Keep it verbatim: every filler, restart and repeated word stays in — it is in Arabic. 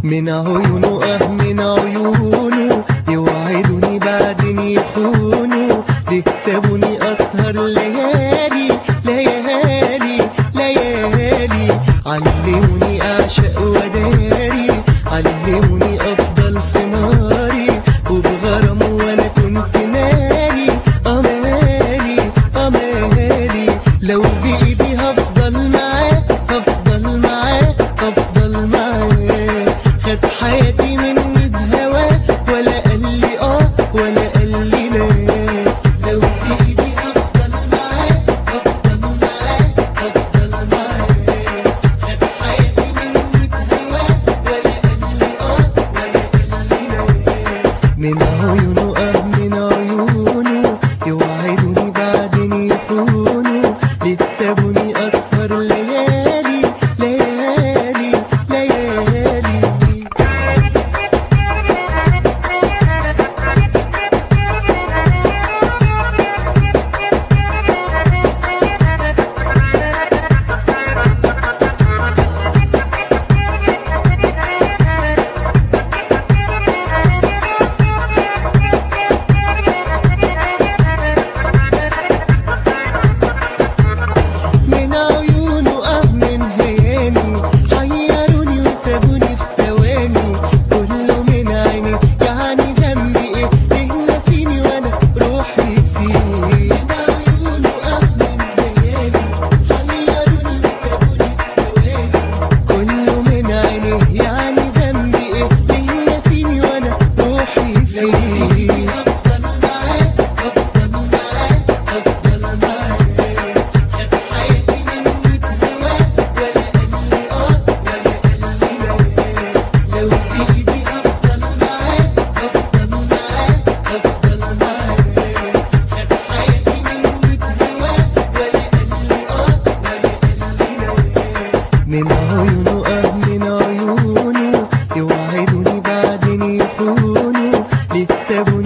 من عيونه اه من عيونه يوعدوني بعدين يخونوا، ليه سابوني اسهر ليالي ليالي ليالي. علموني اعشق وداري، علموني افضل في ناري وبغرام وانا كنت مالي امالي امالي. لو بايدي هفضل معاه هفضل معاه هفضل معاه. خد حياتي مني بهواه ولا قال لي اه ولا قال لي لا. لو بايدي هفضل معاه هفضل معاه هفضل معاه. خد حياتي مني بهواه ولا قال لي اه ولا قال لي لا. من عيونه اه من عيونه يوعدوني بعدين يخونوا، ليه تسابوني اسهر ليالي ليالي ليالي. من عيونه اه من هياني حيروني وسابوني في ثواني. كله من عيني يعني ذنبي ايه؟ ليه ناسيني وانا روحي فيه. من عيونه اه من هياني حيروني وسابوني في ثواني. كله من عيني يعني ذنبي ايه؟ ليه ناسيني وانا روحي فيه. هفضل معاه هفضل معاه هفضل معاه. خد حياتي مني بهواه ولا قال لي اه ولا قال لي لا. لو بايدي هفضل معاه هفضل معاه هفضل معاه. خد حياتي مني بهواه ولا قال لي اه ولا قال لي لا. من عيونه اه من عيونه يوعدوني بعدين يخونوا، ليه تسابوني